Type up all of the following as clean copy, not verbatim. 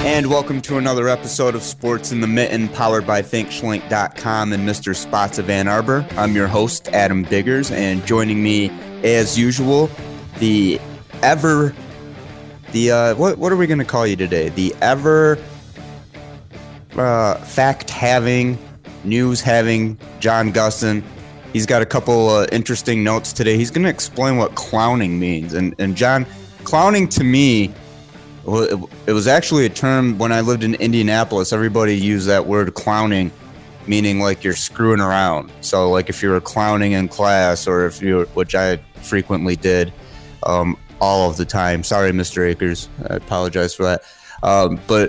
And welcome to another episode of Sports in the Mitten, powered by ThinkSchlink.com and Mr. Spots of Ann Arbor. I'm your host, Adam Biggers, and joining me, as usual, what are we going to call you today? The ever fact-having, news-having John Gustin. He's got a couple interesting notes today. He's going to explain what clowning means. And John, clowning to me, it was actually a term when I lived in Indianapolis. Everybody used that word clowning, meaning like you're screwing around. So like if you were clowning in class, or if you, which I frequently did, all of the time. Sorry, Mr. Akers, I apologize for that. But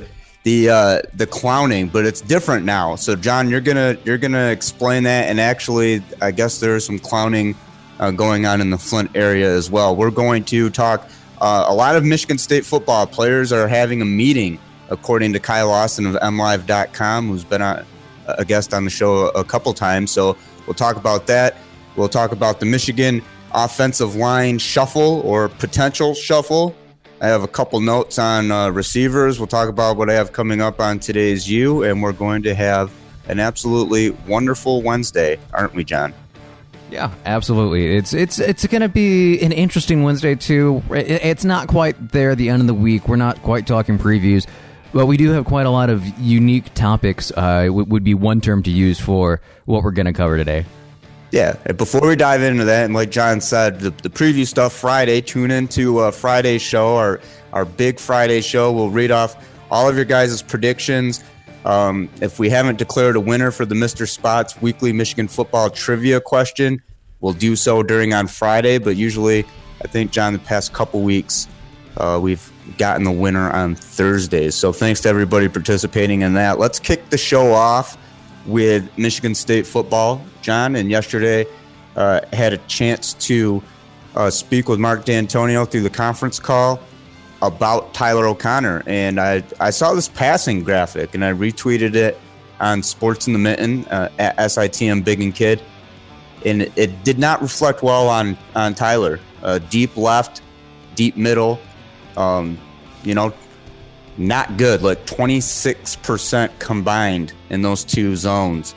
the clowning, but it's different now. So John, you're gonna explain that, and actually, I guess there's some clowning going on in the Flint area as well. We're going to talk. A lot of Michigan State football players are having a meeting, according to Kyle Austin of MLive.com, who's been a guest on the show a couple times. So we'll talk about that. We'll talk about the Michigan offensive line shuffle or potential shuffle. I have a couple notes on receivers. We'll talk about what I have coming up on today's U, and we're going to have an absolutely wonderful Wednesday, aren't we, John? Yeah, absolutely. It's going to be an interesting Wednesday, too. It's not quite there at the end of the week. We're not quite talking previews, but we do have quite a lot of unique topics, would be one term to use for what we're going to cover today. Yeah, before we dive into that, and like John said, the preview stuff Friday, tune into Friday's show, our big Friday show. We'll read off all of your guys' predictions. If we haven't declared a winner for the Mr. Spots weekly Michigan football trivia question, we'll do so on Friday. But usually, I think, John, the past couple weeks, we've gotten the winner on Thursdays. So thanks to everybody participating in that. Let's kick the show off with Michigan State football, John. And yesterday, had a chance to speak with Mark D'Antonio through the conference call about Tyler O'Connor, and I saw this passing graphic, and I retweeted it on Sports in the Mitten at SITM Big and Kid, and it did not reflect well on Tyler. Deep left, deep middle, not good. Like 26% combined in those two zones,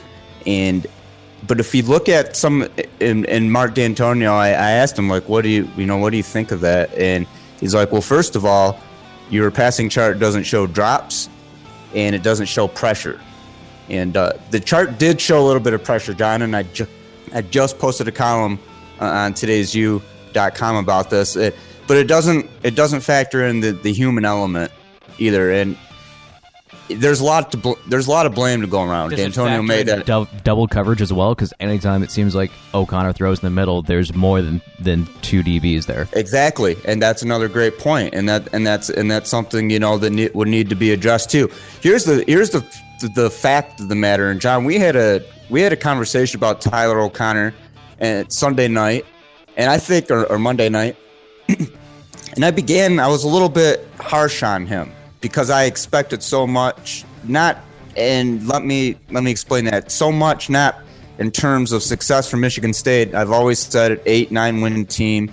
but if you look at some in Mark D'Antonio, I asked him, like, what do you think of that? And he's like, well, first of all, your passing chart doesn't show drops, and it doesn't show pressure. And the chart did show a little bit of pressure, John, and I just posted a column on today's U.com about this. But it doesn't factor in the human element either. And there's a lot of blame to go around. D'Antonio made that double coverage as well, because anytime it seems like O'Connor throws in the middle, there's more than two DBs there. Exactly, and that's another great point, and that's something that would need to be addressed too. Here's the fact of the matter, and John, we had a conversation about Tyler O'Connor and Sunday night, and I think or Monday night, and I was a little bit harsh on him, because I expected so much, and let me explain that. So much, not in terms of success for Michigan State. I've always said an 8-9 win team.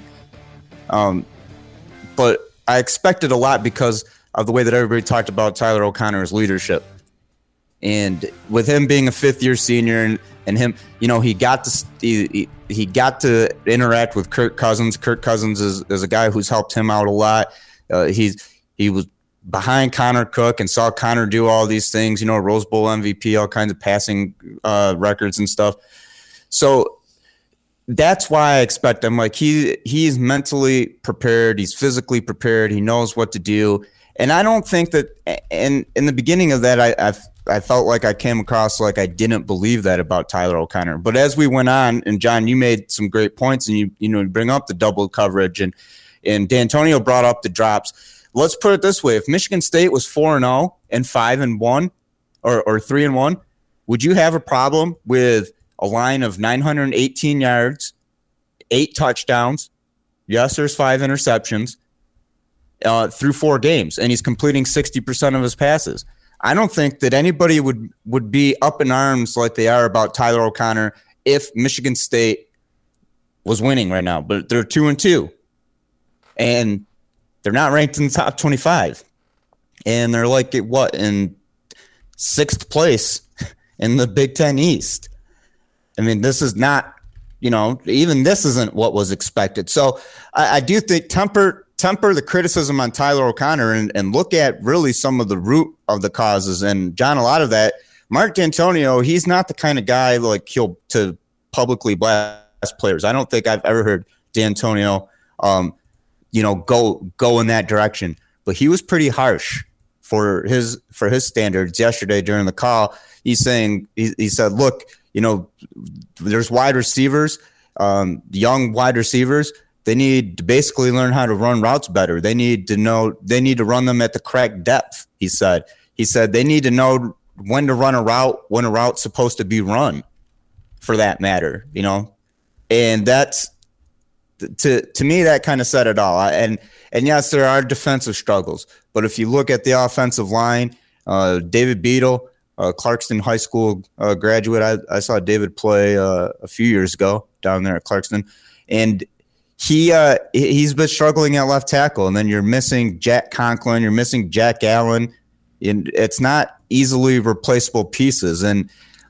But I expected a lot because of the way that everybody talked about Tyler O'Connor's leadership. And with him being a fifth-year senior and him, he got to interact with Kirk Cousins. Kirk Cousins is a guy who's helped him out a lot. He was behind Connor Cook and saw Connor do all these things, Rose Bowl MVP, all kinds of passing records and stuff. So that's why I expect him. Like he's mentally prepared. He's physically prepared. He knows what to do. And I don't think that in the beginning of that, I felt like I came across like I didn't believe that about Tyler O'Connor. But as we went on, and John, you made some great points, and you bring up the double coverage, and D'Antonio brought up the drops. Let's put it this way. If Michigan State was 4-0 and 5-1 or 3-1, would you have a problem with a line of 918 yards, 8 touchdowns? Yes, there's 5 interceptions through 4 games, and he's completing 60% of his passes. I don't think that anybody would be up in arms like they are about Tyler O'Connor if Michigan State was winning right now. But they're 2-2, and they're not ranked in the top 25. and they're like in sixth place in the Big Ten East. I mean, this is not, even this isn't what was expected. So I do think temper the criticism on Tyler O'Connor and look at really some of the root of the causes. And John, a lot of that, Mark D'Antonio, he's not the kind of guy like he'll to publicly blast players. I don't think I've ever heard D'Antonio, go in that direction. But he was pretty harsh for his standards yesterday during the call. He's saying he said, look, there's wide receivers, young wide receivers. They need to basically learn how to run routes better. They need to run them at the correct depth. He said they need to know when to run a route, when a route's supposed to be run, for that matter, and that's to me, that kind of said it all. And yes, there are defensive struggles, but if you look at the offensive line, David Beadle, Clarkston High School graduate, I saw David play a few years ago down there at Clarkston, and he's been struggling at left tackle. And then you're missing Jack Conklin, you're missing Jack Allen, and it's not easily replaceable pieces. And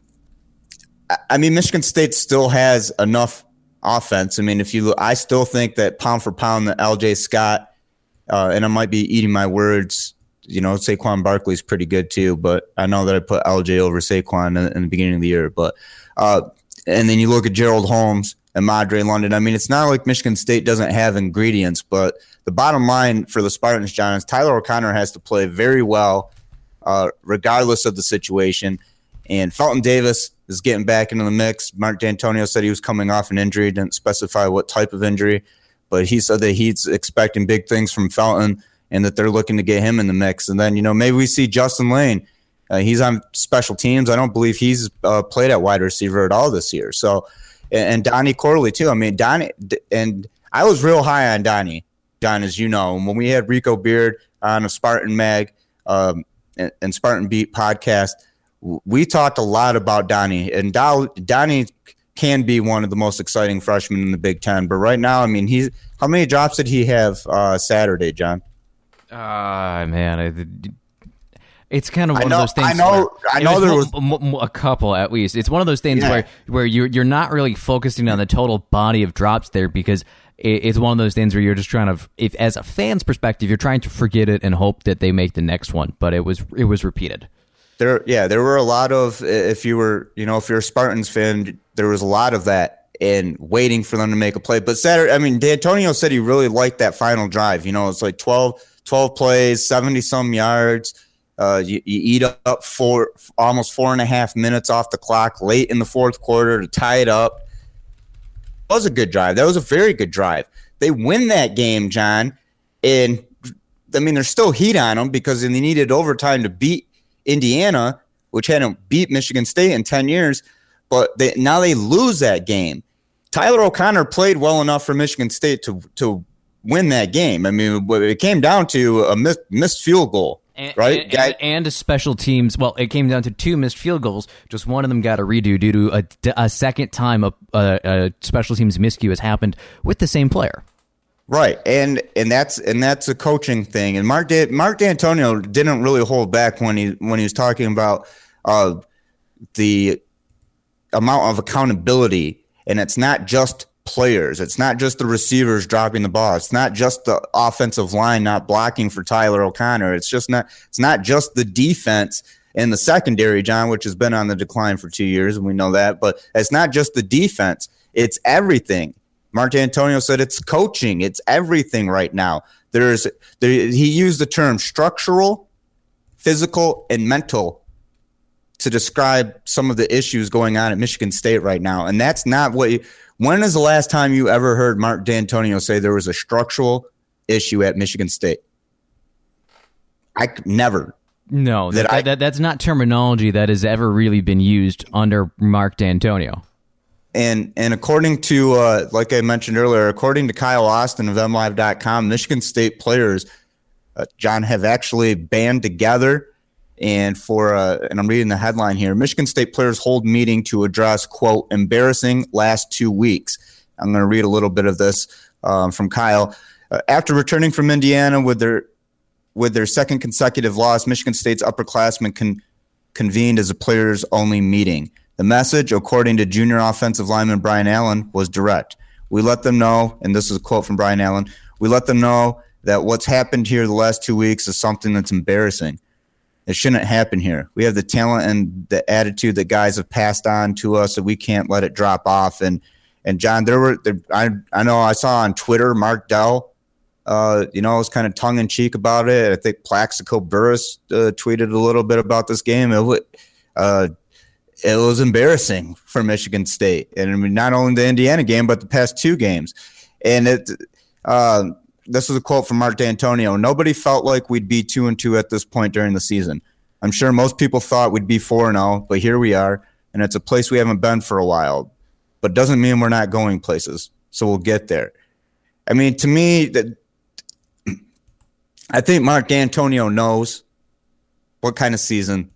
I mean, Michigan State still has enough offense. I mean, if you look, I still think that pound for pound, the LJ Scott, and I might be eating my words, Saquon Barkley's pretty good too, but I know that I put LJ over Saquon in the beginning of the year. But and then you look at Gerald Holmes and Madre London. I mean, it's not like Michigan State doesn't have ingredients, but the bottom line for the Spartans, John, is Tyler O'Connor has to play very well, regardless of the situation. And Felton Davis is getting back into the mix. Mark D'Antonio said he was coming off an injury, didn't specify what type of injury, but he said that he's expecting big things from Felton and that they're looking to get him in the mix. And then, maybe we see Justin Lane. He's on special teams. I don't believe he's played at wide receiver at all this year. So, and Donnie Corley too. I mean, Donnie, and I was real high on Donnie, John, as you know. And when we had Rico Beard on a Spartan Mag and Spartan Beat podcast, we talked a lot about Donnie. And Donnie can be one of the most exciting freshmen in the Big Ten. But right now, I mean, how many drops did he have Saturday, John? Man, it's kind of one of those things. I know there was a couple at least. It's one of those things where you're not really focusing on the total body of drops there, because it's one of those things where you're just trying to, if as a fan's perspective, you're trying to forget it and hope that they make the next one. But it was repeated. There were a lot of, if you're a Spartans fan, there was a lot of that and waiting for them to make a play. But Saturday, I mean, D'Antonio said he really liked that final drive. It's like 12 plays, 70-some yards. You eat up almost 4.5 minutes off the clock late in the fourth quarter to tie it up. It was a good drive. That was a very good drive. They win that game, John, and I mean, there's still heat on them because they needed overtime to beat Indiana, which hadn't beat Michigan State in 10 years, but now they lose that game. Tyler O'Connor played well enough for Michigan State to win that game. I mean, it came down to a missed field goal. Right, and a special teams. Well, it came down to 2 missed field goals. Just one of them got a redo due to a second time a special teams miscue has happened with the same player. Right, and that's a coaching thing. And Mark D'Antonio didn't really hold back when he was talking about the amount of accountability, and it's not just players. It's not just the receivers dropping the ball. It's not just the offensive line not blocking for Tyler O'Connor. It's not just the defense and the secondary, John, which has been on the decline for 2 years, and we know that. But it's not just the defense. It's everything. Mark D'Antonio said it's coaching. It's everything right now. He used the term structural, physical, and mental to describe some of the issues going on at Michigan State right now. And that's not what when is the last time you ever heard Mark D'Antonio say there was a structural issue at Michigan State? Never. No, that's not terminology that has ever really been used under Mark D'Antonio. And according to, like I mentioned earlier, according to Kyle Austin of MLive.com, Michigan State players, John, have actually band together. And and I'm reading the headline here, Michigan State players hold meeting to address, quote, embarrassing last 2 weeks. I'm going to read a little bit of this from Kyle. After returning from Indiana with their with their second consecutive loss, Michigan State's upperclassmen convened as a players-only meeting. The message, according to junior offensive lineman Brian Allen, was direct. We let them know, and this is a quote from Brian Allen, we let them know that what's happened here the last 2 weeks is something that's embarrassing. It shouldn't happen here. We have the talent and the attitude that guys have passed on to us that we can't let it drop off. And John, I know I saw on Twitter, Mark Dell, was kind of tongue in cheek about it. I think Plaxico Burris tweeted a little bit about this game. It was embarrassing for Michigan State, and I mean not only the Indiana game, but the past 2 games. And this was a quote from Mark D'Antonio. Nobody felt like we'd be 2-2 at this point during the season. I'm sure most people thought we'd be 4-0, but here we are, and it's a place we haven't been for a while. But doesn't mean we're not going places, so we'll get there. I mean, to me, I think Mark D'Antonio knows what kind of season.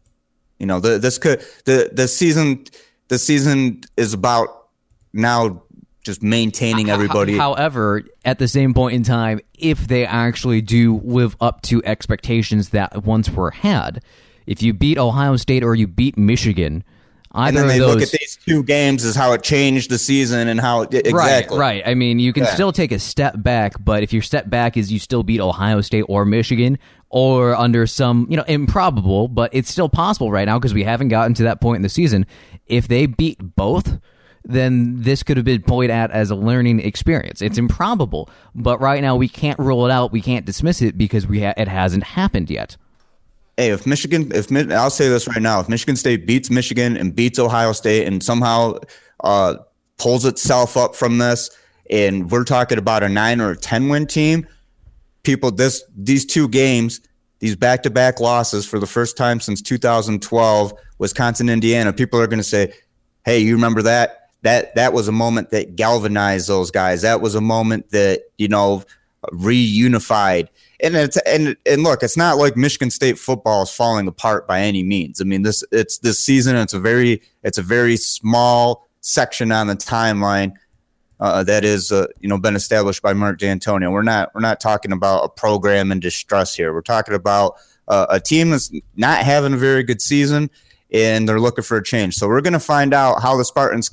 The season is about now just maintaining everybody. However, at the same point in time, if they actually do live up to expectations that once were had, if you beat Ohio State or you beat Michigan, either and then they of those, look at these 2 games as how it changed the season and how exactly. Right. I mean, you can still take a step back, but if your step back is you still beat Ohio State or Michigan, or under some, improbable, but it's still possible right now because we haven't gotten to that point in the season. If they beat both, then this could have been pointed at as a learning experience. It's improbable, but right now we can't rule it out. We can't dismiss it because it hasn't happened yet. Hey, I'll say this right now, if Michigan State beats Michigan and beats Ohio State and somehow pulls itself up from this, and we're talking about a 9 or a 10 win team, these 2 games, these back-to-back losses for the first time since 2012, Wisconsin, Indiana, people are going to say, hey, you remember that? That was a moment that galvanized those guys. That was a moment that, reunified. And look, it's not like Michigan State football is falling apart by any means. I mean, this season, it's a very small section on the timeline that is been established by Mark D'Antonio. We're not talking about a program in distress here. We're talking about a team that's not having a very good season, and they're looking for a change. So we're going to find out how the Spartans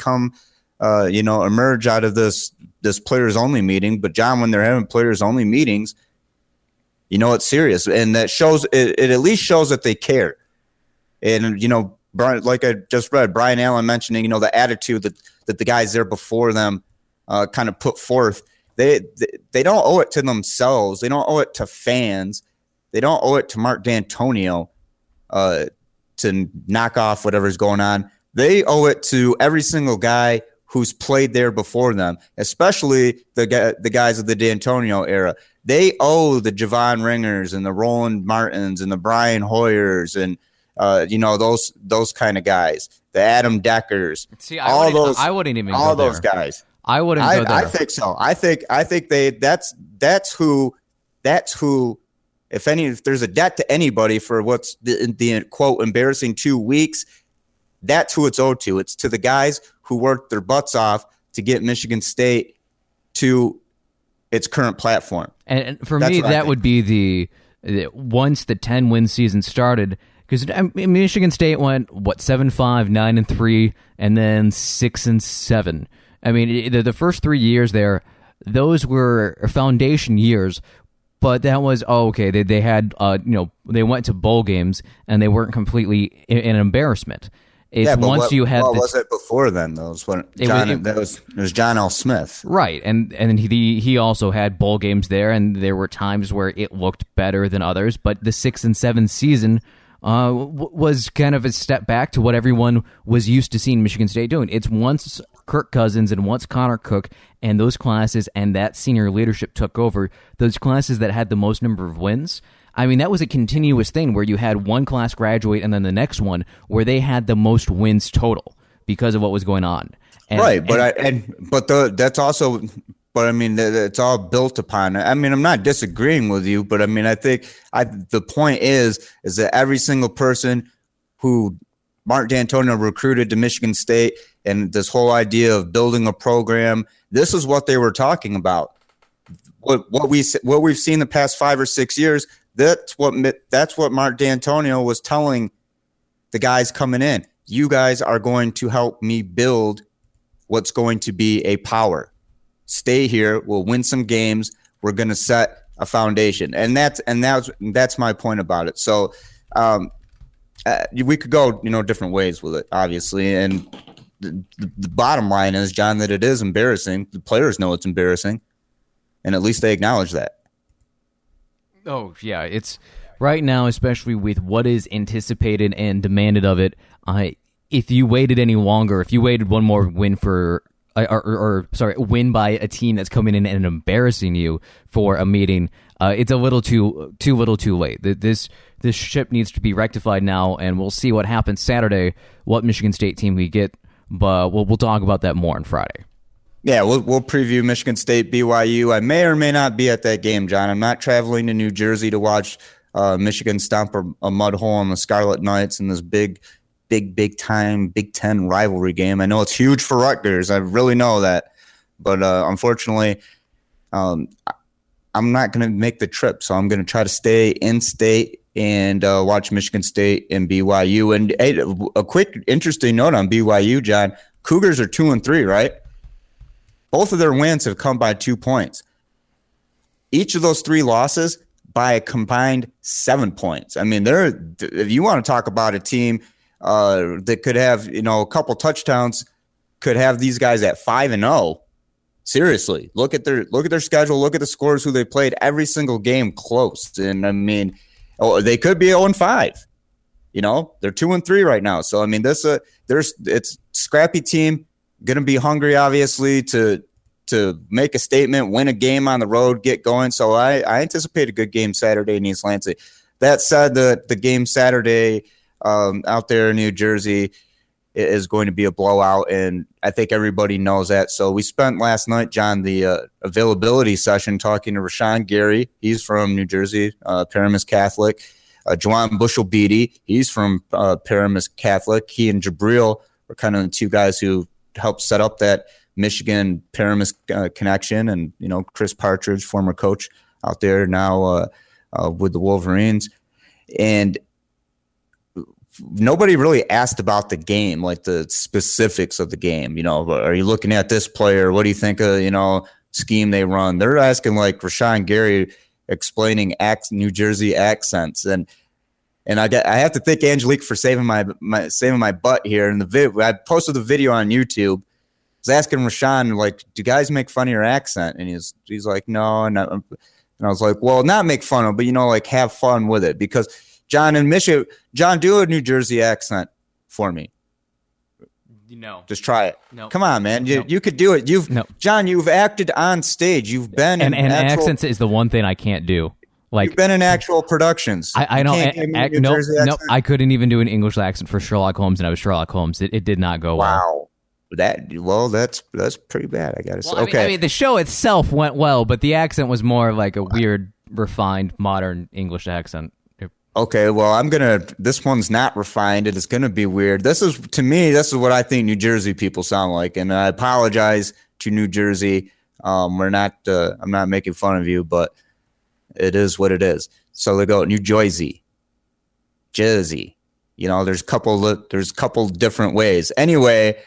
emerge out of this players only meeting. But John, when they're having players only meetings, it's serious, and that shows it at least shows that they care. And Brian, like I just read, Brian Allen mentioning the attitude that the guys there before them kind of put forth. They don't owe it to themselves. They don't owe it to fans. They don't owe it to Mark D'Antonio to knock off whatever's going on. They owe it to every single guy who's played there before them, especially the guys of the D'Antonio era. They owe the Javon Ringers and the Roland Martins and the Brian Hoyers and those kind of guys, the Adam Deckers. See, I wouldn't even go there. Those guys. I wouldn't go there. I think so. I think that's who. If there's a debt to anybody for what's the quote embarrassing 2 weeks, that's who it's owed to. It's to the guys who worked their butts off to get Michigan State to its current platform. And for me, that would be the once the 10-win season started, because Michigan State went 7-5, 9-3, and then 6-7. I mean, the first 3 years there, those were foundation years. But that was okay. They had they went to bowl games and they weren't completely an embarrassment. It's once you had. What was it before then? Though it was John L. Smith, right? And he also had bowl games there, and there were times where it looked better than others. But the 6-7 season was kind of a step back to what everyone was used to seeing Michigan State doing. It's once Kirk Cousins and once Connor Cook and those classes and that senior leadership took over, those classes that had the most number of wins. I mean, that was a continuous thing where you had one class graduate and then the next one where they had the most wins total because of what was going on. That's also. But I mean, it's all built upon it. I mean, I'm not disagreeing with you, but I mean, I think the point is that every single person who Mark D'Antonio recruited to Michigan State and this whole idea of building a program, this is what they were talking about. What we've seen the past 5 or 6 years, That's what Mark D'Antonio was telling the guys coming in. You guys are going to help me build what's going to be a power. Stay here. We'll win some games. We're going to set a foundation, and that's my point about it. So we could go different ways with it, obviously, and the bottom line is, John, that it is embarrassing. The players know it's embarrassing, and at least they acknowledge that. Oh, yeah. It's right now, especially with what is anticipated and demanded of it. If you waited any longer, if you waited one more win win by a team that's coming in and embarrassing you for a meeting, it's a little too late. This ship needs to be rectified now, and we'll see what happens Saturday, what Michigan State team we get. But we'll talk about that more on Friday. Yeah, we'll preview Michigan State BYU. I may or may not be at that game, John. I'm not traveling to New Jersey to watch Michigan stomp a mud hole on the Scarlet Knights in this big time Big Ten rivalry game. I know it's huge for Rutgers. I really know that, but unfortunately, I'm not going to make the trip. So I'm going to try to stay in state and watch Michigan State and BYU. And hey, a quick interesting note on BYU, John. Cougars are 2-3, right? Both of their wins have come by 2 points. Each of those 3 losses by a combined 7 points. I mean, if you want to talk about a team that could have a couple touchdowns, could have these guys at 5-0. Seriously, look at their schedule. Look at the scores who they played. Every single game close, and I mean, they could be 0-5. They're 2-3 right now. So I mean, it's scrappy team, going to be hungry, obviously, to make a statement, win a game on the road, get going. So I anticipate a good game Saturday in East Lansing. That said, the game Saturday out there in New Jersey is going to be a blowout, and I think everybody knows that. So we spent last night, John, the availability session talking to Rashawn Gary. He's from New Jersey, Paramus Catholic. Juwan Bushell-Beatty, he's from Paramus Catholic. He and Jabril were kind of the 2 guys who helped set up that Michigan Paramus connection. And, Chris Partridge, former coach out there now with the Wolverines. And nobody really asked about the game, like the specifics of the game. Are you looking at this player? What do you think of, scheme they run? They're asking like Rashawn Gary explaining New Jersey accents. And I have to thank Angelique for saving my butt here. In I posted the video on YouTube. I was asking Rashawn, like, do guys make fun of your accent? And he's like, no. And I was like, well, not make fun of, but like have fun with it. Because John in Michigan, John, do a New Jersey accent for me. No. Just try it. No. Come on, man. You could do it. John, you've acted on stage. You've been and accents is the one thing I can't do. Like, you've been in actual productions. I know. No, I couldn't even do an English accent for Sherlock Holmes, and I was Sherlock Holmes. It did not go well. Wow. That's pretty bad, I gotta say. Okay. I mean, the show itself went well, but the accent was more like a weird, refined, modern English accent. Okay, well, this one's not refined. It is going to be weird. This is what I think New Jersey people sound like. And I apologize to New Jersey. I'm not making fun of you, but it is what it is. So they go New Jersey. There's a couple different ways. Anyway,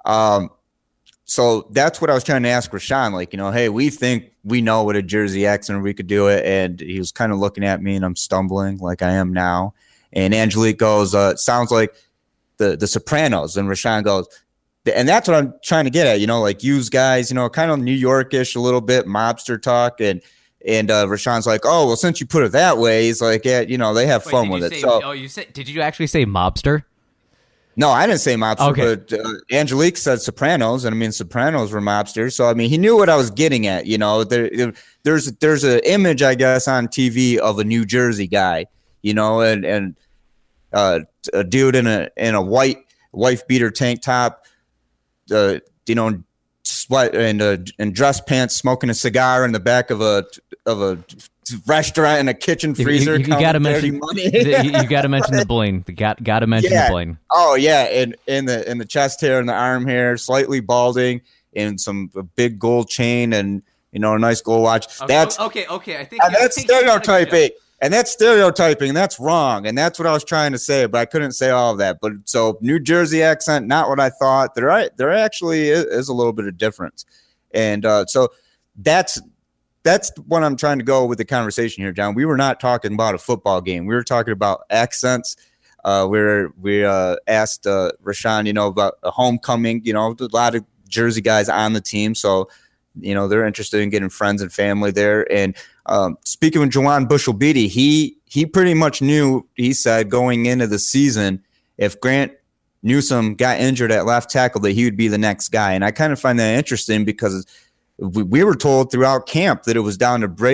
so that's what I was trying to ask Rashawn. Like, hey, we think we know what a Jersey accent, we could do it. And he was kind of looking at me, and I'm stumbling like I am now. And Angelique goes, it sounds like the Sopranos. And Rashawn goes, and that's what I'm trying to get at, like use guys, kind of New Yorkish, a little bit mobster talk. And Rashawn's like, oh, well, since you put it that way, he's like, yeah, they have fun with it. Did you actually say mobster? No, I didn't say mobster, okay. But Angelique said Sopranos, and I mean Sopranos were mobsters. So I mean, he knew what I was getting at. There's an image, I guess, on TV of a New Jersey guy, and a dude in a white wife beater tank top, sweat and dress pants, smoking a cigar in the back of a restaurant in a kitchen freezer. You got to mention money. You got to mention the bling. Got to mention the bling. Oh yeah, and in the chest hair and the arm hair, slightly balding, and a big gold chain, and a nice gold watch. Okay, okay. I think that's stereotyping. And that's stereotyping. That's wrong. And that's what I was trying to say, but I couldn't say all of that. But so New Jersey accent, not what I thought. There actually is a little bit of difference. And so that's what I'm trying to go with the conversation here, John. We were not talking about a football game. We were talking about accents. We asked Rashawn, about a homecoming. A lot of Jersey guys on the team. So, they're interested in getting friends and family there. And speaking of Juwan Bushell-Beatty, he pretty much knew, he said, going into the season, if Grant Newsome got injured at left tackle, that he would be the next guy. And I kind of find that interesting because we were told throughout camp that it was down to Ben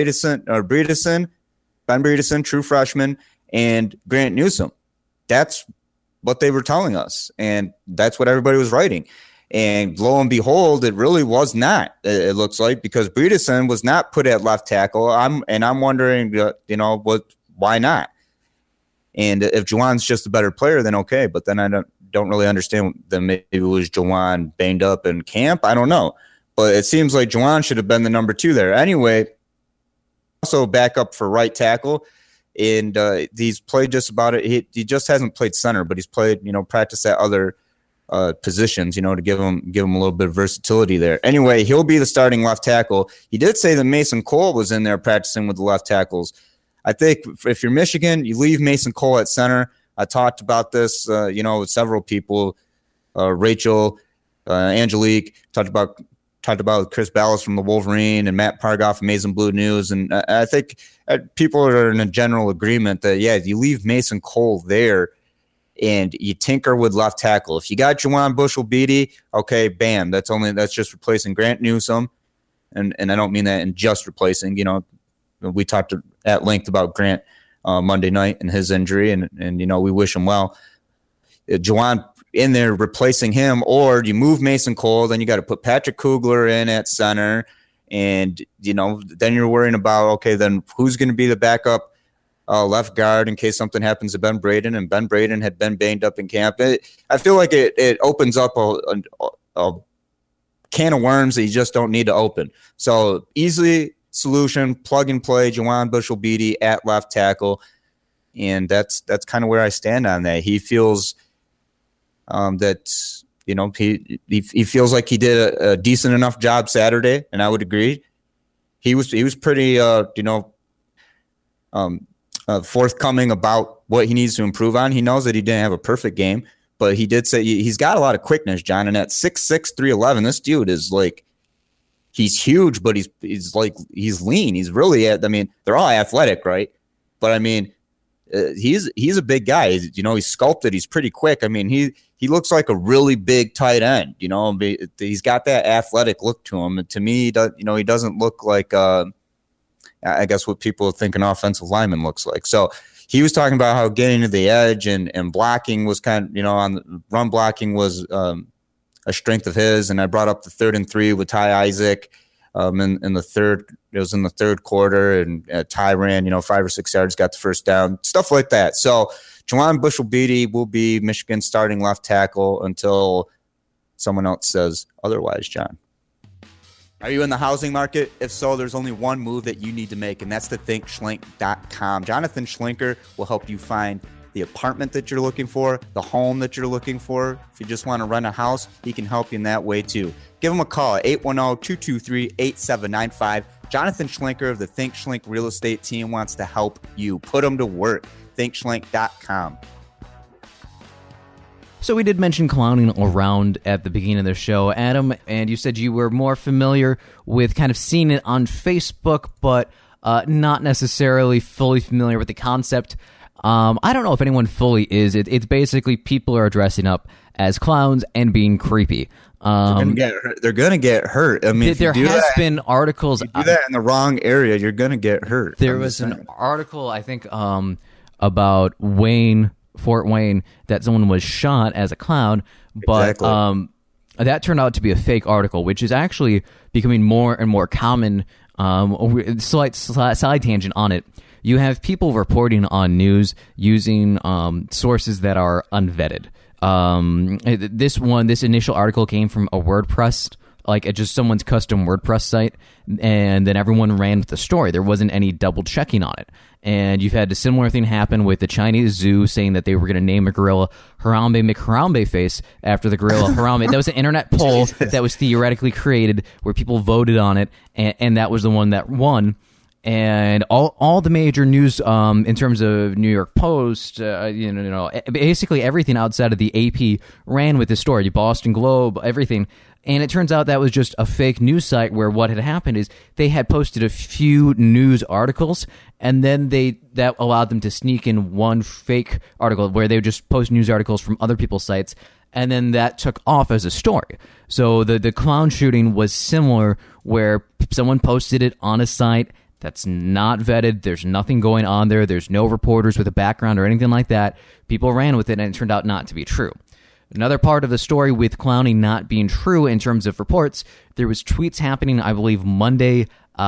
Bredeson, true freshman, and Grant Newsome. That's what they were telling us, and that's what everybody was writing. And lo and behold, it really was not. It looks like, because Bredeson was not put at left tackle. I'm wondering, why not? And if Juwan's just a better player, then okay. But then I don't really understand that maybe it was Juwan banged up in camp. I don't know, but it seems like Juwan should have been the number 2 there. Anyway, also backup for right tackle. And he's played just about it. He just hasn't played center, but he's played, practice at other positions, to give him a little bit of versatility there. Anyway, he'll be the starting left tackle. He did say that Mason Cole was in there practicing with the left tackles. I think if you're Michigan, you leave Mason Cole at center. I talked about this, with several people, Rachel, Angelique, talked about Chris Ballas from the Wolverine and Matt Pargoff from Amazing Blue News. And I think people are in a general agreement that, you leave Mason Cole there and you tinker with left tackle. If you got Juwan Bushell-Beatty, okay, bam, that's just replacing Grant Newsome. And I don't mean that in just replacing, we talked at length about Grant Monday night and his injury, and we wish him well. Juwan in there replacing him, or you move Mason Cole, then you got to put Patrick Kugler in at center, and then you're worrying about, okay, then who's going to be the backup left guard in case something happens to Ben Braden, and Ben Braden had been banged up in camp. I feel like it opens up a can of worms that you just don't need to open. So easily solution, plug and play, Juwan Bushell-Beatty at left tackle, and that's kind of where I stand on that. He feels that he feels like he did a decent enough job Saturday, and I would agree. He was pretty forthcoming about what he needs to improve on. He knows that he didn't have a perfect game, but he did say he's got a lot of quickness, John. And at 6'6", 311, this dude is like, he's huge, but he's lean. He's really, they're all athletic, right? But he's a big guy. He's sculpted. He's pretty quick. He looks like a really big tight end. He's got that athletic look to him. And to me, he doesn't look like I guess what people think an offensive lineman looks like. So he was talking about how getting to the edge and blocking was kind of, on the run blocking was a strength of his. And I brought up the 3rd and 3 with Ty Isaac in the third. It was in the third quarter, and Ty ran, 5 or 6 yards, got the first down, stuff like that. So Juwan Bushell-Beatty will be Michigan's starting left tackle until someone else says otherwise, John. Are you in the housing market? If so, there's only one move that you need to make, and that's to thinkschlenk.com. Jonathan Schlenker will help you find the apartment that you're looking for, the home that you're looking for. If you just want to rent a house, he can help you in that way too. Give him a call at 810-223-8795. Jonathan Schlenker of the Think Schlenk Real Estate team wants to help you. Put him to work. thinkschlenk.com. So we did mention clowning around at the beginning of the show, Adam, and you said you were more familiar with kind of seeing it on Facebook, but not necessarily fully familiar with the concept. I don't know if anyone fully is. It's basically people are dressing up as clowns and being creepy. They're gonna get hurt. There has been articles. If you do that in the wrong area, you're gonna get hurt. There was an article, I think, about Fort Wayne, that someone was shot as a clown, but exactly. That turned out to be a fake article, which is actually becoming more and more common. Slight side tangent on it. You have people reporting on news using sources that are unvetted. This initial article came from a WordPress like just someone's custom WordPress site, and then everyone ran with the story. There wasn't any double checking on it. And you've had a similar thing happen with the Chinese zoo saying that they were going to name a gorilla Harambe McHarambe Face after the gorilla Harambe. That was an internet poll that was theoretically created where people voted on it, and that was the one that won. And all the major news in terms of New York Post, basically everything outside of the AP ran with this story, the Boston Globe, everything. And it turns out that was just a fake news site where what had happened is they had posted a few news articles, and then that allowed them to sneak in one fake article where they would just post news articles from other people's sites, and then that took off as a story. So the clown shooting was similar, where someone posted it on a site that's not vetted. There's nothing going on there. There's no reporters with a background or anything like that. People ran with it, and it turned out not to be true. Another part of the story with clowning not being true in terms of reports, there was tweets happening, I believe, Monday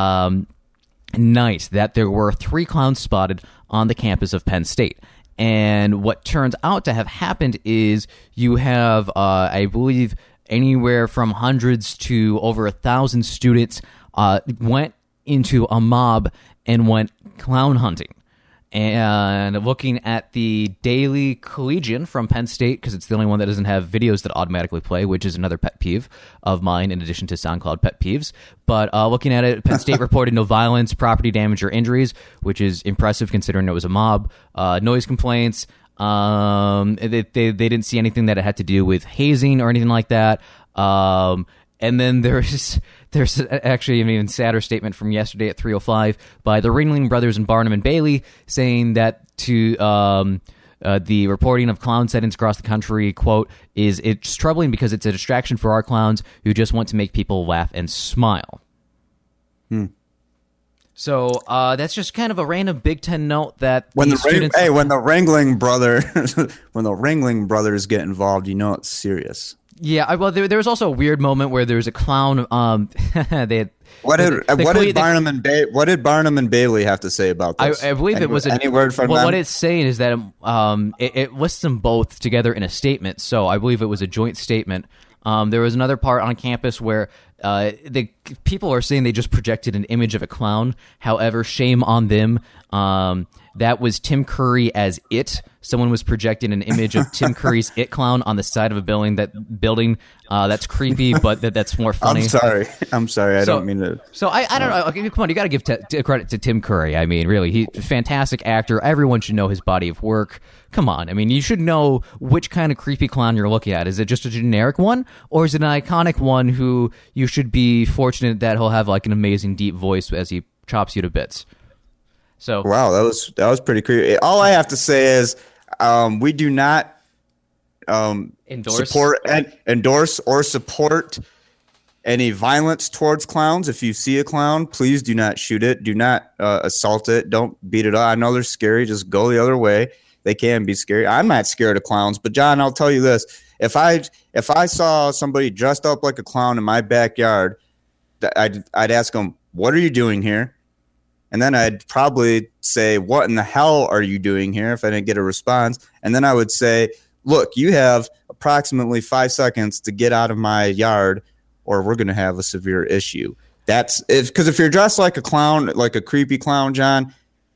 night that there were 3 clowns spotted on the campus of Penn State. And what turns out to have happened is you have, I believe, anywhere from hundreds to over 1,000 students went into a mob and went clown hunting. And looking at the Daily Collegian from Penn State, because it's the only one that doesn't have videos that automatically play, which is another pet peeve of mine in addition to SoundCloud pet peeves. But looking at it, Penn State reported no violence, property damage, or injuries, which is impressive considering it was a mob. Noise complaints. They didn't see anything that it had to do with hazing or anything like that. And then there's actually an even sadder statement from yesterday at 3:05 by the Ringling Brothers and Barnum and Bailey saying that to the reporting of clown sightings across the country, quote, it's troubling because it's a distraction for our clowns who just want to make people laugh and smile. So that's just kind of a random Big Ten note that when the Ringling brothers get involved, you know it's serious. Yeah, well, there was also a weird moment where there was a clown. What did Barnum and Bailey have to say about this? I believe it was any word from them? What it's saying is that it lists them both together in a statement. So I believe it was a joint statement. There was another part on campus where the people are saying they just projected an image of a clown. However, shame on them. That was Tim Curry as It. Someone was projecting an image of Tim Curry's It clown on the side of a building. That's creepy, but that's more funny. I'm sorry. I don't mean to. So I don't know. Okay, come on, you got to give credit to Tim Curry. I mean, really, he's a fantastic actor. Everyone should know his body of work. Come on. I mean, you should know which kind of creepy clown you're looking at. Is it just a generic one, or is it an iconic one who you should be fortunate that he'll have like an amazing deep voice as he chops you to bits? So wow, that was pretty creepy. All I have to say is we do not endorse or support any violence towards clowns. If you see a clown, please do not shoot it. Do not assault it. Don't beat it up. I know they're scary. Just go the other way. They can be scary. I'm not scared of clowns, but John, I'll tell you this: if I saw somebody dressed up like a clown in my backyard, I'd ask them, "What are you doing here?" And then I'd probably say, "What in the hell are you doing here?" if I didn't get a response. And then I would say, "Look, you have approximately 5 seconds to get out of my yard, or we're going to have a severe issue." That's because if you're dressed like a clown, like a creepy clown, John,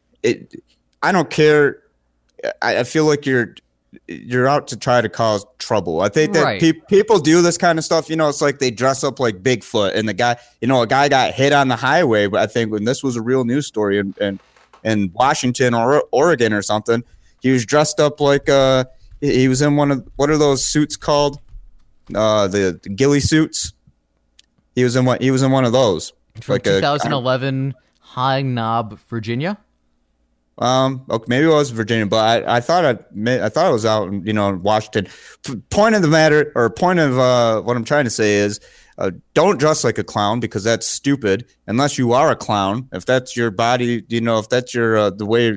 I don't care. I feel like you're out to try to cause trouble. I think that people do this kind of stuff. You know, it's like they dress up like Bigfoot, and a guy got hit on the highway. But I think when this was a real news story in Washington or Oregon or something, he was dressed up like he was in what are those suits called? The ghillie suits. He was in one of those. From like 2011 High Knob, Virginia. Okay, maybe it was Virginia, but I thought it was out in Washington. Point of the matter, or point of what I'm trying to say is, don't dress like a clown because that's stupid. Unless you are a clown, if that's your body, if that's your the way,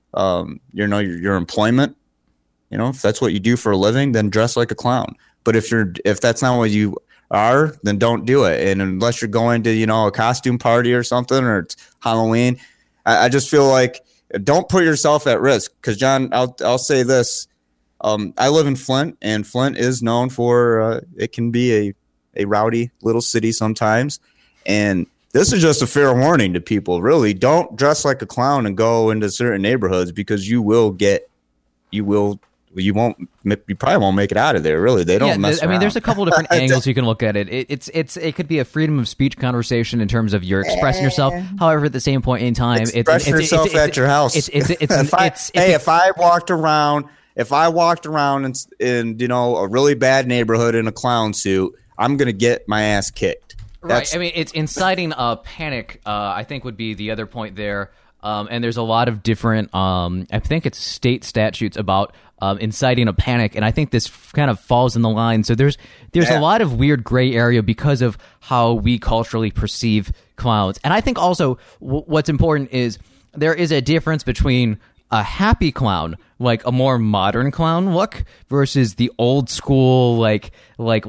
your employment, if that's what you do for a living, then dress like a clown. But if that's not what you are, then don't do it. And unless you're going to a costume party or something, or it's Halloween, I just feel like. Don't put yourself at risk, because John, I'll say this: I live in Flint, and Flint is known for it can be a rowdy little city sometimes. And this is just a fair warning to people. Really, don't dress like a clown and go into certain neighborhoods because you probably won't make it out of there. Really, they don't mess around. I mean, there's a couple different angles you can look at it. It could be a freedom of speech conversation in terms of you're expressing yourself. However, at the same point in time, express yourself at your house. If I walked around in a really bad neighborhood in a clown suit, I'm gonna get my ass kicked. Right. I mean, it's inciting a panic. I think would be the other point there. And there's a lot of different, I think it's state statutes about inciting a panic, and I think this kind of falls in the line. So there's a lot of weird gray area because of how we culturally perceive clowns. And I think also what's important is there is a difference between a happy clown, like a more modern clown look, versus the old school, like late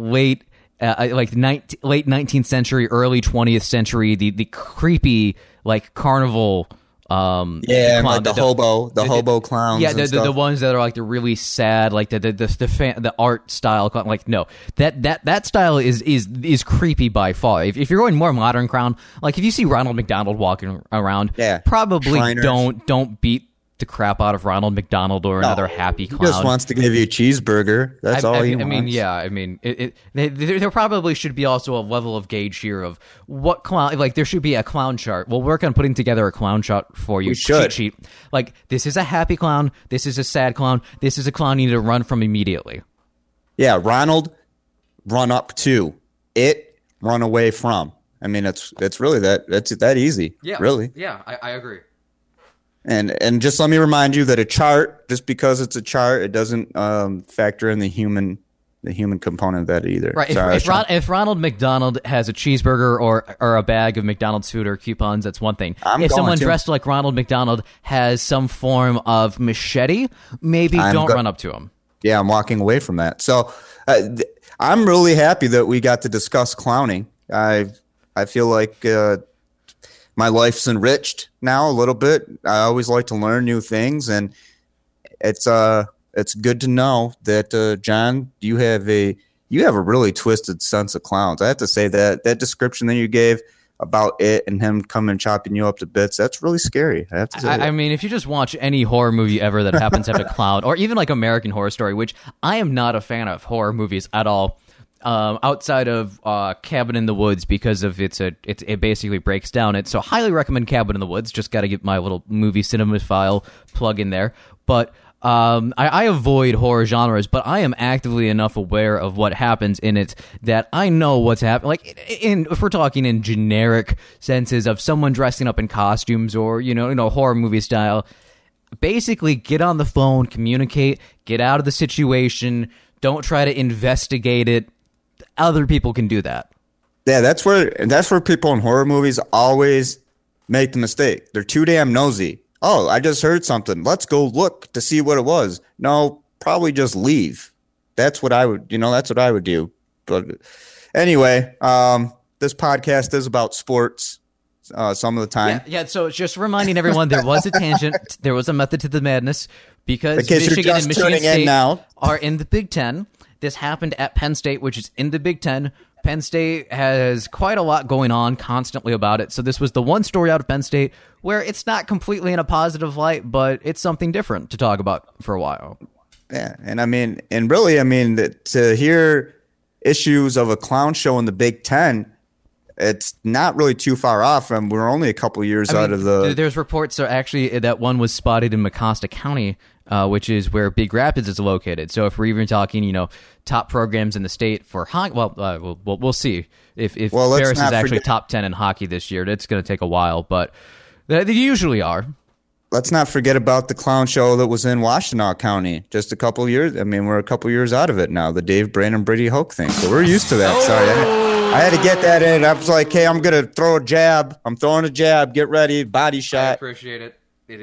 19th century, early 20th century, the creepy like carnival. Clown, like the hobo clowns. Yeah, the ones that are like the really sad, like the art style. Like no, that style is creepy by far. If you're going more modern clown, like if you see Ronald McDonald walking around, probably Shriners. don't beat the crap out of Ronald McDonald or another happy clown. He just wants to give you a cheeseburger. That's all he wants. I mean, there probably should be also a level of gauge here of what clown. Like there should be a clown chart. We'll work on putting together a clown chart for you. We should. Cheat sheet. Like this is a happy clown. This is a sad clown. This is a clown you need to run from immediately. Yeah, Ronald, run up to. It, run away from. I mean, it's really that easy. Yeah, really. Yeah, I agree. And just let me remind you that a chart, just because it's a chart, it doesn't factor in the human component of that either. Right. If Ronald McDonald has a cheeseburger or a bag of McDonald's food or coupons, that's one thing. If someone dressed like Ronald McDonald has some form of machete, maybe don't run up to him. Yeah, I'm walking away from that. So I'm really happy that we got to discuss clowning. I feel like my life's enriched now a little bit. I always like to learn new things, and it's good to know that John, you have a really twisted sense of clowns. I have to say that description that you gave about it and him coming chopping you up to bits, that's really scary. I have to say. I mean, if you just watch any horror movie ever that happens to have a clown, or even like American Horror Story, which I am not a fan of horror movies at all. Outside of Cabin in the Woods, because of it basically breaks down it. So highly recommend Cabin in the Woods. Just got to get my little movie cinephile plug in there. But I avoid horror genres, but I am actively enough aware of what happens in it that I know what's happening. Like if we're talking in generic senses of someone dressing up in costumes or horror movie style, basically get on the phone, communicate, get out of the situation. Don't try to investigate it. Other people can do that. Yeah, that's where people in horror movies always make the mistake. They're too damn nosy. Oh, I just heard something. Let's go look to see what it was. No, probably just leave. That's what I would do. But anyway, this podcast is about sports some of the time. Yeah, so it's just reminding everyone there was a tangent. There was a method to the madness because Michigan and Michigan State are in the Big Ten. This happened at Penn State, which is in the Big Ten. Penn State has quite a lot going on constantly about it. So this was the one story out of Penn State where it's not completely in a positive light, but it's something different to talk about for a while. Yeah, and really, to hear issues of a clown show in the Big Ten, it's not really too far off. And we're only a couple years out of the... There's reports actually that one was spotted in Mecosta County, which is where Big Rapids is located. So if we're even talking, top programs in the state for hockey, we'll see if Ferris is actually top 10 in hockey this year. It's going to take a while, but they usually are. Let's not forget about the clown show that was in Washtenaw County just a couple years. We're a couple years out of it now, the Dave Brandon Brady Hoke thing. So we're used to that. Sorry, I had to get that in. I was like, hey, I'm going to throw a jab. I'm throwing a jab. Get ready. Body shot. I appreciate it.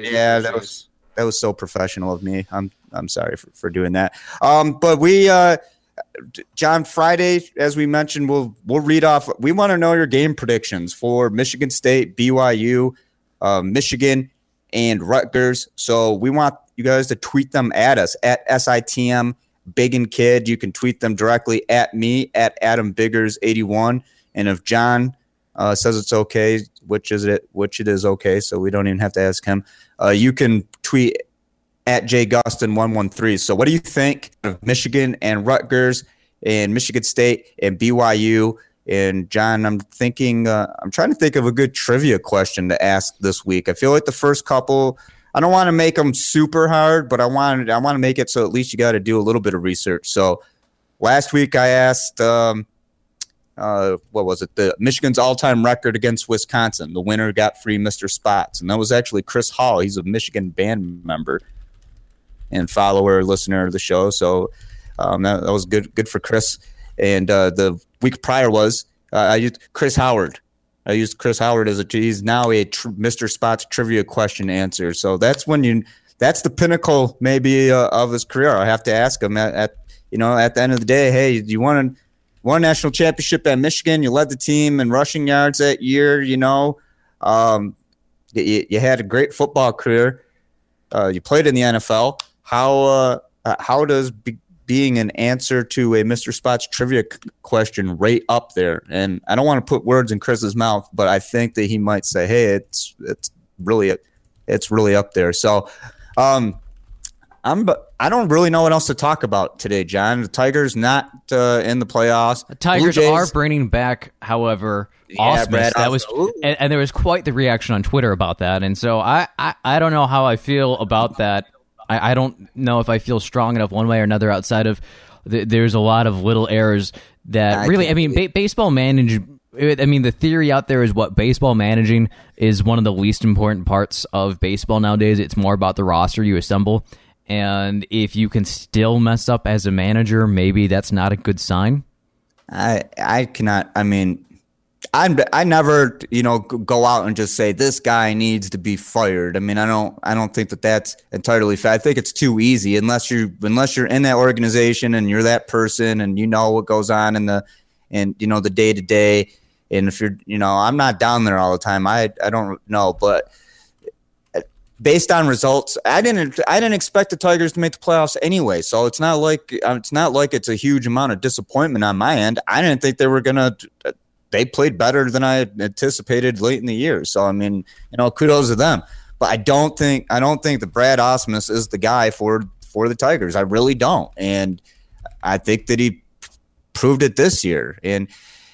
That was so professional of me. I'm sorry for doing that. But we, John, Friday, as we mentioned, we'll read off. We want to know your game predictions for Michigan State, BYU, Michigan, and Rutgers. So we want you guys to tweet them at us at SITM Big and Kid, you can tweet them directly at me, at AdamBiggers81. And if John says it's okay, which it is okay, so we don't even have to ask him, you can tweet at JGustin113. So what do you think of Michigan and Rutgers and Michigan State and BYU? And John, I'm trying to think of a good trivia question to ask this week. I feel like the first couple, I don't want to make them super hard, but I want to make it so at least you got to do a little bit of research. So last week I asked, what was it? The Michigan's all-time record against Wisconsin. The winner got free Mr. Spots, and that was actually Chris Hall. He's a Michigan band member and follower, listener of the show. So that was good for Chris. And the week prior was I used Chris Howard. I used Chris Howard he's now a Mr. Spots trivia question answer. So that's that's the pinnacle maybe of his career. I have to ask him at the end of the day, hey, you won a national championship at Michigan. You led the team in rushing yards that year. You had a great football career. You played in the NFL. How does being an answer to a Mr. Spots trivia question rate up there? And I don't want to put words in Chris's mouth, but I think that he might say, hey, it's really up there. So I don't really know what else to talk about today, John. The Tigers not in the playoffs. The Tigers are bringing back, however, Ausmus. That was, and there was quite the reaction on Twitter about that. And so I don't know how I feel about that. I don't know if I feel strong enough one way or another outside of there's a lot of little errors that baseball management. The theory out there is what baseball managing is one of the least important parts of baseball nowadays. It's more about the roster you assemble. And if you can still mess up as a manager, maybe that's not a good sign. I cannot. I never, go out and just say this guy needs to be fired. I don't think that's entirely fair. I think it's too easy unless you're in that organization and you're that person and you know what goes on in the day to day. And if you're, I'm not down there all the time. I don't know, but based on results, I didn't expect the Tigers to make the playoffs anyway. So it's not like it's a huge amount of disappointment on my end. I didn't think they were gonna. They played better than I anticipated late in the year. So kudos to them. But I don't think that Brad Ausmus is the guy for the Tigers. I really don't, and I think that he proved it this year. And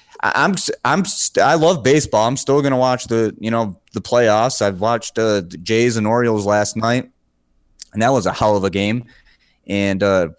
I love baseball. I'm still going to watch the playoffs. I've watched the Jays and Orioles last night, and that was a hell of a game. And the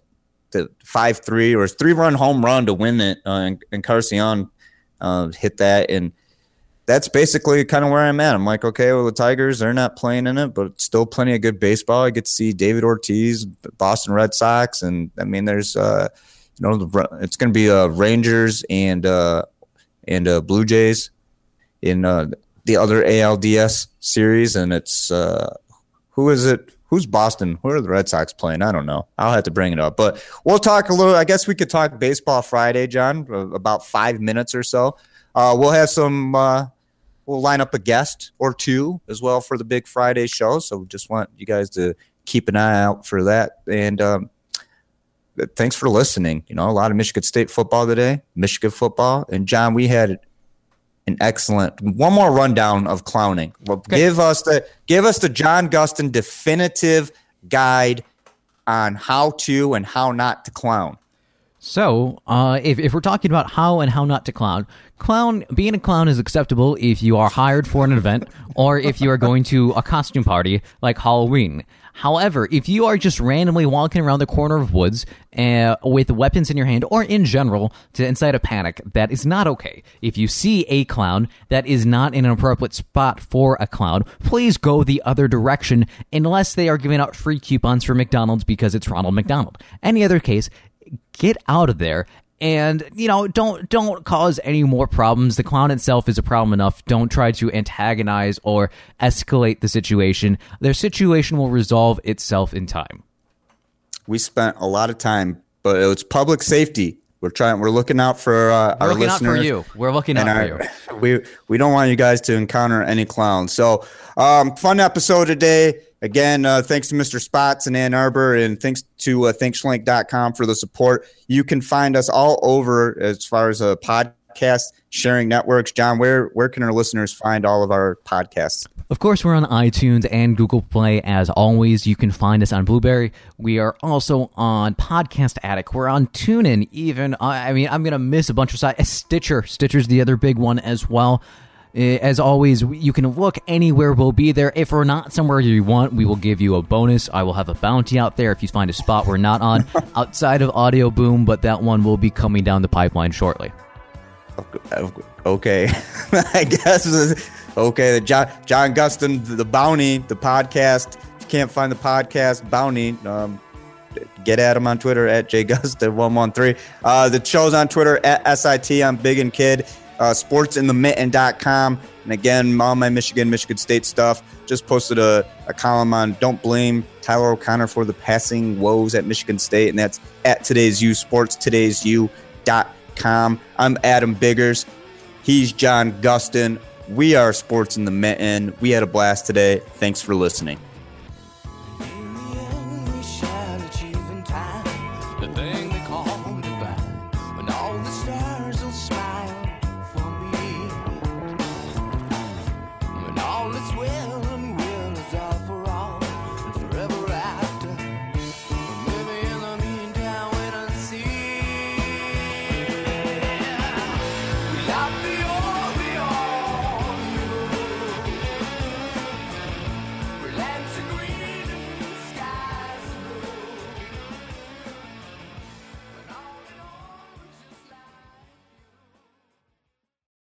5-3 or 3-run home run to win it, and Carcion hit that, and that's basically kind of where I'm at. I'm like, okay, well, the Tigers, they're not playing in it, but still plenty of good baseball. I get to see David Ortiz, Boston Red Sox, and there's it's going to be Rangers and Blue Jays in the other ALDS series, and it's who is it? Who's Boston? Who are the Red Sox playing? I don't know. I'll have to bring it up. But we'll talk a little. I guess we could talk baseball Friday, John, about 5 minutes or so. We'll have some we'll line up a guest or two as well for the big Friday show. So just want you guys to keep an eye out for that. And thanks for listening. A lot of Michigan State football today, Michigan football. And, John, we had an excellent one more rundown of clowning. Okay. Give us the John Gustin definitive guide on how to and how not to clown. So, if we're talking about how and how not to clown, being a clown is acceptable if you are hired for an event or if you are going to a costume party like Halloween. However, if you are just randomly walking around the corner of woods with weapons in your hand or in general to incite a panic, that is not okay. If you see a clown that is not in an appropriate spot for a clown, please go the other direction unless they are giving out free coupons for McDonald's because it's Ronald McDonald. Any other case, get out of there. And, don't cause any more problems. The clown itself is a problem enough. Don't try to antagonize or escalate the situation. Their situation will resolve itself in time. We spent a lot of time, but it was public safety. We're looking out for our listeners. We're looking out for you. We don't want you guys to encounter any clowns. So, fun episode today. Again, thanks to Mr. Spots in Ann Arbor, and thanks to ThinkSchlenk.com for the support. You can find us all over as far as podcast sharing networks. John, where can our listeners find all of our podcasts? Of course, we're on iTunes and Google Play as always. You can find us on Blueberry. We are also on Podcast Addict. We're on TuneIn even. I'm going to miss a bunch of sites. Stitcher. Stitcher's the other big one as well. As always, you can look anywhere. We'll be there. If we're not somewhere you want, we will give you a bonus. I will have a bounty out there if you find a spot we're not on outside of Audio Boom, but that one will be coming down the pipeline shortly. Okay. I guess. Okay. John Gustin, the bounty, the podcast. If you can't find the podcast, bounty, get at him on Twitter at jgustin113. The show's on Twitter at SIT. I'm Big and Kid. Sportsinthemitten.com. And again, all my Michigan State stuff. Just posted a column on Don't Blame Tyler O'Connor for the passing woes at Michigan State. And that's at Today's You, sportstoday'syou.com. I'm Adam Biggers. He's John Gustin. We are Sports in the Mitten. We had a blast today. Thanks for listening. All is well.